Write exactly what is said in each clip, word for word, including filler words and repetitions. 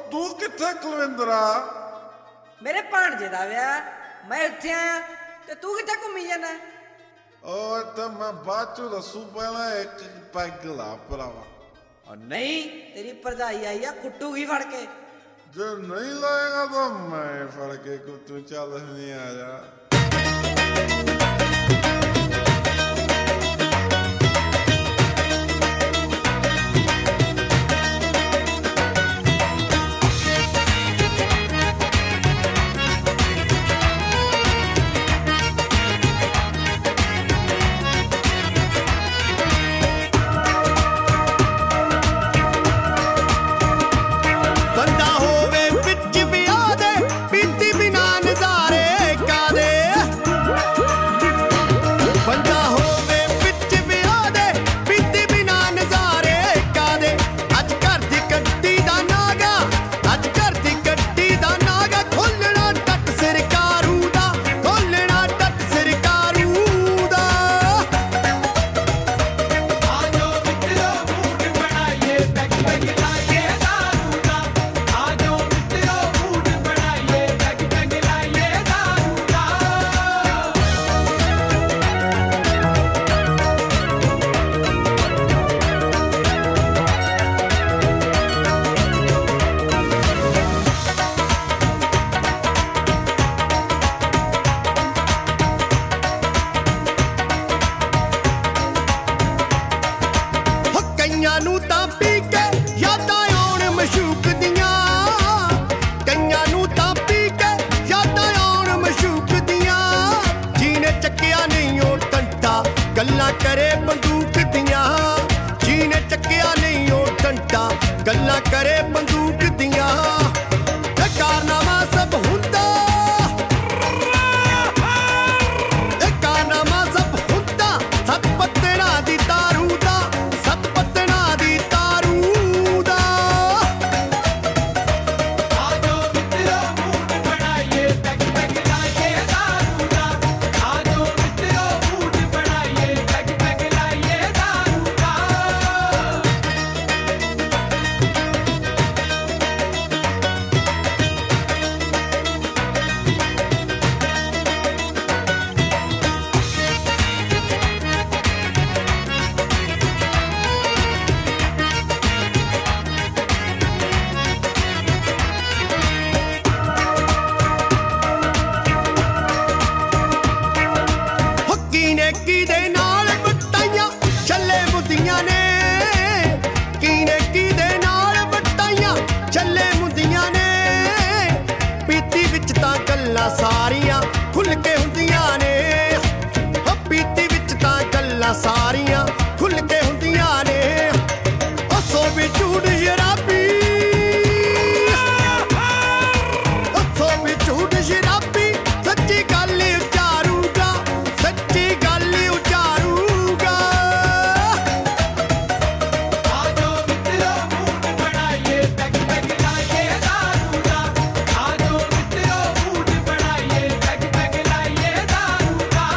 ਤੂੰ ਕਿੱਥੇ ਕੁਲਵਿੰਦਰਾ? ਮੇਰੇ ਭਾਣਜੇ ਦਾ ਵਿਆਹ, ਮੈਂ ਇੱਥੇ ਆਇਆ ਤੇ ਤੂੰ ਕਿੱਥੇ ਘੁੰਮੀ ਜਾਂਦਾ? ਉਹ ਤਾਂ ਮੈਂ ਬਾਅਦ ਚੋਂ ਦੱਸੂ, ਪਹਿਲਾਂ ਇੱਕ ਪੈਗ ਲਾ ਭਰਾਵਾ। ਉਹ ਨਹੀਂ, ਤੇਰੀ ਭਰਜਾਈ ਆਈ ਆ, ਕੁੱਟੂਗੀ ਫੜ ਕੇ। ਜੇ ਨਹੀਂ ਲਾਏਗਾ ਤਾਂ ਮੈਂ ਫੜ ਕੇ ਕੁੱਟੂ। ਚੱਲ ਨਹੀਂ ਆ ਜਾ। ਗੱਲਾਂ ਕਰੇ ਬੰਦੂਕ ਦੀਆਂ, ਜੀਨੇ ਚੱਕਿਆ ਨਹੀਂ ਉਹ ਡੰਡਾ। ਗੱਲਾਂ ਕਰੇ ਬੰਦੂਕ ਦੀਆਂ, ਇਹ ਕਾਰਨਾਮਾ ਸਭ ਹੁੰਦਾ, ਇਹ ਕਾਰਨਾਮਾ ਸਭ ਹੁੰਦਾ। ਸੱਤ ਪੱਤਣਾ ਦੀ ਤਾਰੂ ਦਾ, ਸੱਤ ਪੱਤਣਾ ਦੀ ਤਾਰੂ ਦਾ। ਆਜੋ ਮਿੱਤਰੋ ਮੂਡ ਬਣਾਈਏ, ਪੈਗ ਪੈਗ ਲਾਈਏ ਦਾਰੂ ਦਾ। ਆਜੋ ਮਿੱਤਰੋ ਮੂਡ ਬਣਾਈਏ, ਪੈਗ ਪੈਗ ਲਾਈਏ ਦਾਰੂ ਦਾ। ਹੱਕੀ ਨੇ ਕਿਹਦੇ ਨਾਲ ਵਟਾਈਆਂ, ਛੱਲੇ ਮੁੰਦੀਆਂ ਨੇ। ਕੀਨੇ ਕਿਹਦੇ ਨਾਲ ਵਟਾਈਆਂ, ਛੱਲੇ ਮੁੰਦੀਆਂ ਨੇ। ਪੀਤੀ ਵਿੱਚ ਤਾਂ ਗੱਲਾਂ ਸਾਰੀਆਂ ਖੁੱਲ ਕੇ ਹੁੰਦੀਆਂ ਨੇ। ਹੋ ਪੀਤੀ ਵਿੱਚ ਤਾਂ ਗੱਲਾਂ ਸਾਰੀਆਂ ਖੁੱਲ ਕੇ ਹੁੰਦੀਆਂ ਨੇ। ਉਹ ਸੋਵੇ ਝੂਠ ਸ਼ਰਾਬੀ, ਉਹ ਸੋਵੇ ਝੂਠ ਸ਼ਰਾਬੀ। ਸੱਚੀ ਗੱਲ ਉਚਾਰੂਗਾ, ਸੱਚੀ ਗੱਲ ਉਚਾਰੂਗਾ। ਆਜੋ ਮਿੱਤਰੋ ਮੂਡ ਬਣਾਈਏ, ਪੈਗ ਪੈਗ ਲਾਈਏ ਦਾਰੂ ਦਾ। ਆਜੋ ਮਿੱਤਰੋ ਮੂਡ ਬਣਾਈਏ, ਪੈਗ ਪੈਗ ਲਾਈਏ ਦਾਰੂ ਦਾ।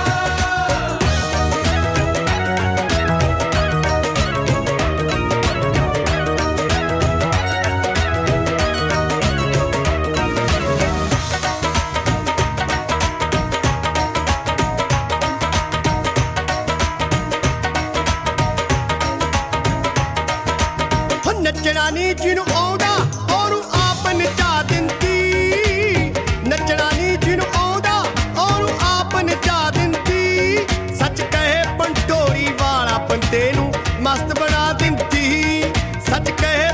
ਹੋ ਨੱਚਣਾ ਨੀ ਜਿਹਨੂੰ ਆਉਂਦਾ, ਉਹਨੂੰ ਆਪ ਨਚਾ ਦਿੰਦੀ। ਨੱਚਣਾ ਨੀ ਜਿਹਨੂੰ ਆਉਂਦਾ, ਉਹਨੂੰ ਆਪ ਨਚਾ ਦਿੰਦੀ। ਸੱਚ ਕਹੇ ਪੰਡੋਰੀ ਵਾਲਾ ਬੰਦੇ ਨੂੰ ਮਸਤ ਬਣਾ ਦਿੰਦੀ। ਸੱਚ ਕਹੇ